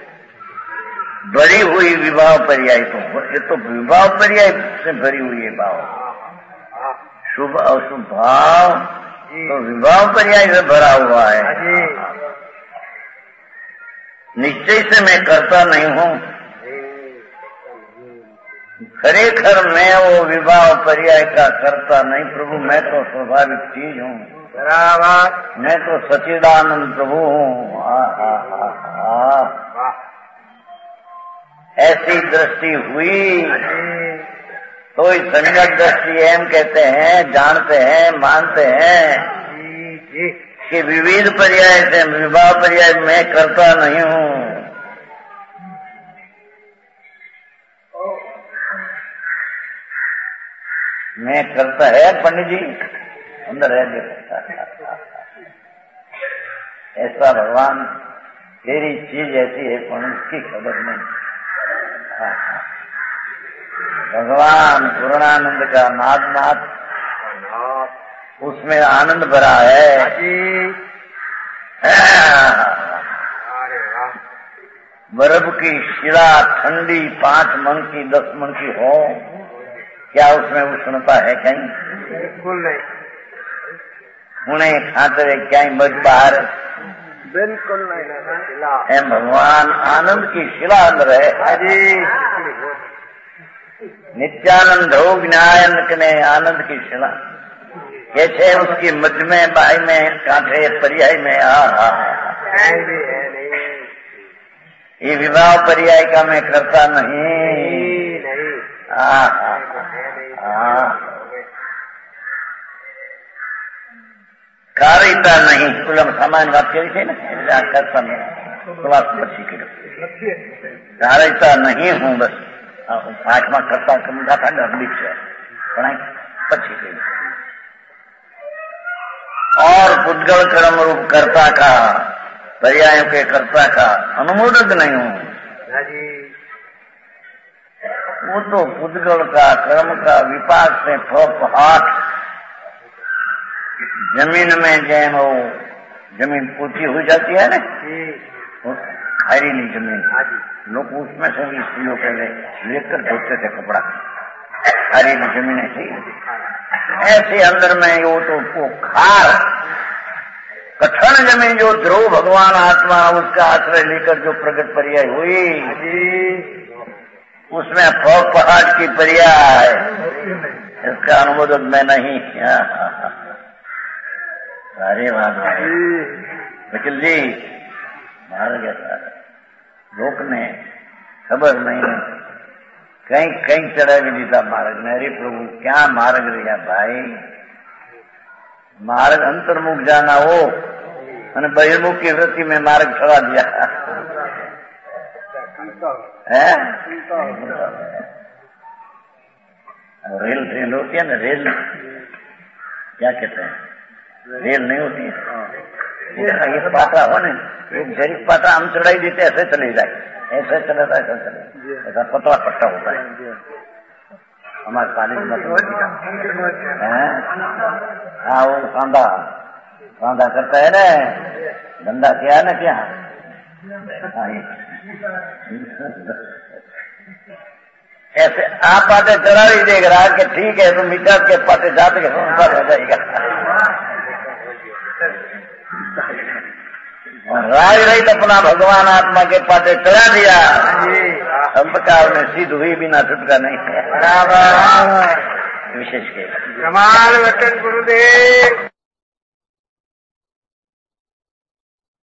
Speaker 1: भरी हुई विवाह पर्याय, तो ये तो विवाह पर्याय से भरी हुई है भाव, शुभ अशुभ भाव तो विवाह पर्याय से भरा हुआ है। निश्चय से मैं करता नहीं हूँ, खरेखर मैं वो विवाह पर्याय का करता नहीं प्रभु, मैं तो स्वाभाविक चीज हूँ, बराबर मैं तो सच्चिदानंद प्रभु हूँ। ऐसी दृष्टि हुई तो इस सम्यक दृष्टि एम कहते हैं, जानते हैं, मानते हैं कि विविध पर्याय से विवाह पर्याय मैं करता नहीं हूँ। मैं करता है पंडित जी अंदर है देखता ऐसा भगवान तेरी चीज ऐसी है पर उसकी खबर नहीं। भगवान पूर्णानंद का नादनाथ उसमें आनंद भरा है। बर्फ की शिला ठंडी पांच मन की दस मन की हो, क्या उसमें उष्णता है कहीं?
Speaker 3: बिल्कुल नहीं।
Speaker 1: उन्हें खाते क्या मज बाहर?
Speaker 3: बिल्कुल नहीं।
Speaker 1: है भगवान आनंद की शिला अंदर है। नित्यानंद हो ज्ञानंद ने आनंद की शिला कैसे उसकी मध्य में बाई में कांठे पर्याय में आ ये विवाह पर्याय का मैं करता नहीं। कारिता नहीं कुलम सामान्य बात करी थी ना करता नहीं क्लास बच्ची के कारिता नहीं हूँ बस आत्मा करता कमदा था डरली है पढ़ाई पची गई और पुद्गल कर्म रूप कर्ता का पर्यायों के कर्ता का अनुमोदक नहीं हूँ। वो तो पुद्गल का कर्म का विपाक से पहाड़ जमीन में जैन हो जमीन पूछी हो जाती है ना खैरीली जमीन, लोग उसमें से भी स्त्रियों पहले लेकर धोते थे कपड़ा, खैरीली जमीन ऐसी ऐसे अंदर में वो तो वो खार कठिन जमीन जो ध्रुव भगवान आत्मा उसका आश्रय लेकर जो प्रगट पर्याय हुई उसमें फौक पहाड़ की पर्याय इसका अनुमोदक मैं नहीं। अरे बात वकील जी मार गया लोक ने खबर नहीं कहीं कहीं चढ़ा भी दीता मार्ग में। अरे प्रभु क्या मार्ग रहा भाई, मार्ग अंतर्मुख जाना हो मैंने बहिर्मुख की वृत्ति में मार्ग चढ़ा दिया है। रेल रेल होती है ना, रेल क्या कहते हैं, रेल नहीं होती है ये पाटा हो ना, एक जरीफ पाटा हम चढ़ाई देते ऐसे चले जाए, ऐसे चले था ऐसा चले, ऐसा पतला पट्टा होता है हमारे कॉलेज में हाँ वो कांदा कांदा करता है ना, धंधा क्या है ना क्या ऐसे आप पाते चढ़ा ही देख रहा कि ठीक है तो मिटा के पाते जाते के संसार हो जाएगा और राज रहित अपना भगवान आत्मा के पाते चढ़ा दिया, संप्रकार में सिद्ध हुई बिना छुटका नहीं है। बराबर विशेष के
Speaker 3: कमाल वचन गुरुदेव।